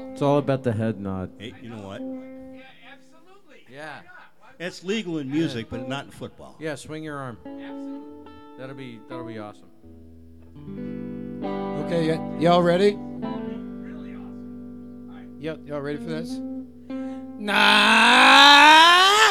It's all about the head nod. Hey, you know what? Yeah. It's legal in music, but not in football. Yeah, swing your arm. That'll be awesome. Okay, y'all ready? Y'all ready for this? Nah!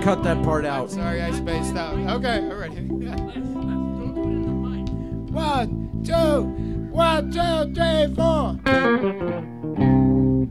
cut that part out. Sorry, I spaced out. Okay, all right. 1, 2, 3, 4.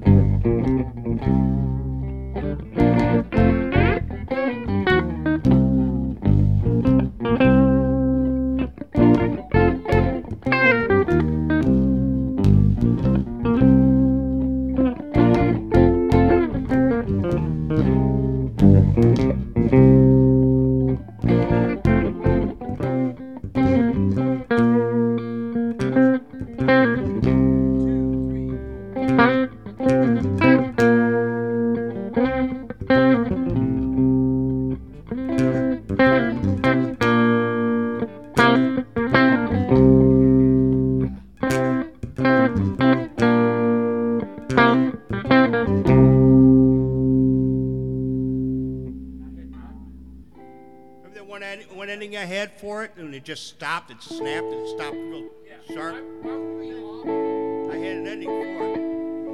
One ending I had for it, and it just stopped. It snapped. And it stopped real sharp. I had an ending for it.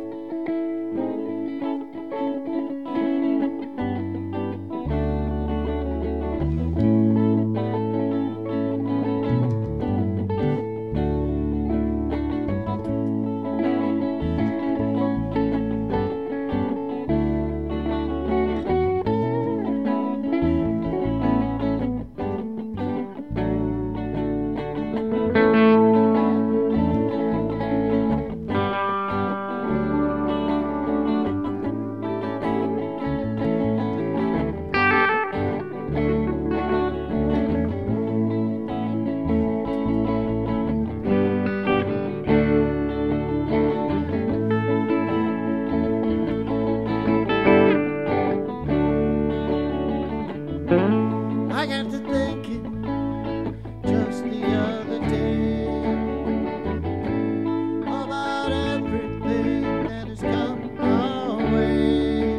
I got to thinking just the other day about everything that has come our way.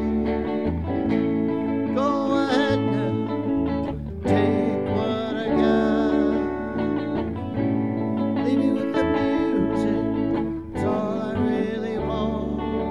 Go ahead now, take what I got. Leave me with the music, it's all I really want.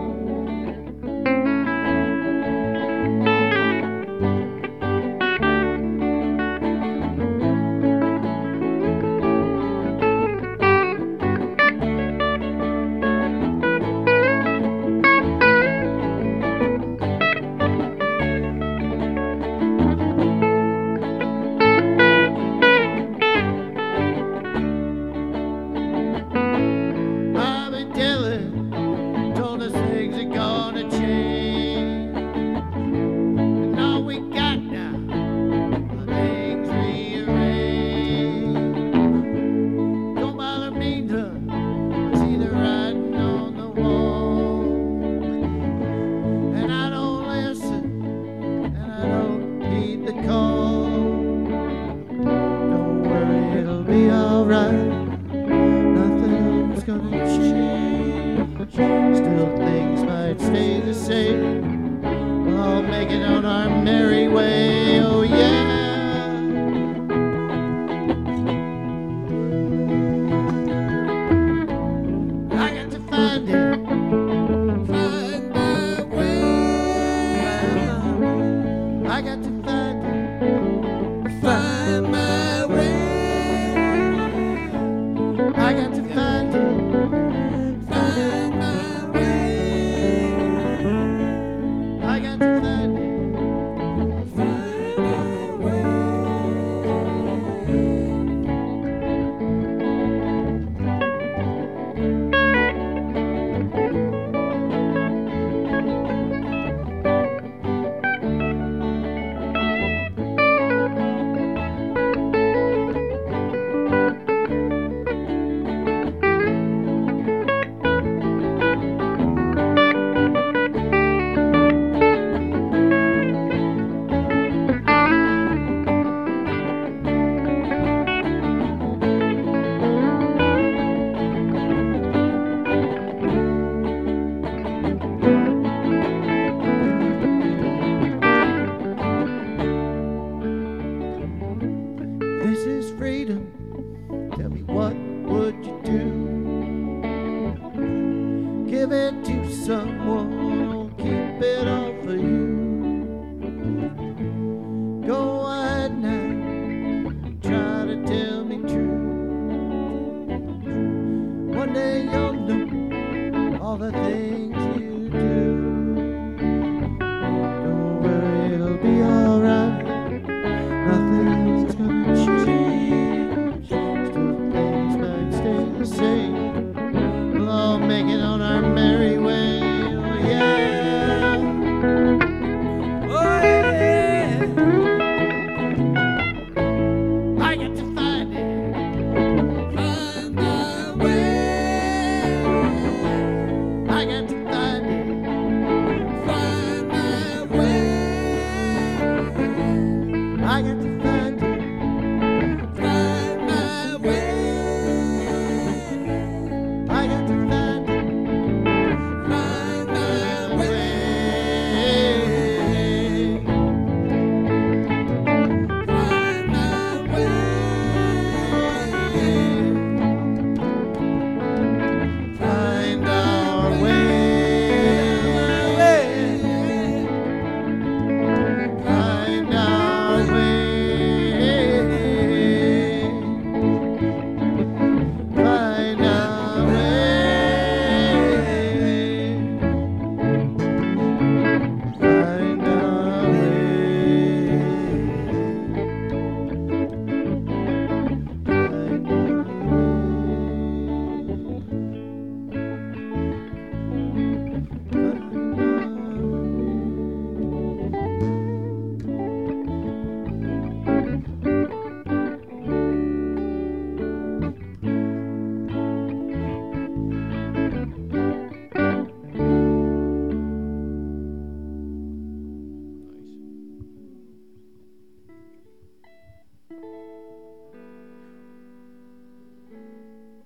Bobby Dylan told us things are gonna change, and all we got now are things rearranged. Don't bother me to see the writing on the wall, and I don't listen, and I don't heed the call. Don't worry, it'll be alright. Nothing's gonna change. Still things might stay the same. We'll all make it on our merry way. Oh yeah. I got to find it. Find my way. I got to find it. Find my way. I got to find it. Find my way. I got to find it. Find my way. This is freedom. Tell me, what would you do? Give it to someone, keep it all for you. one day you'll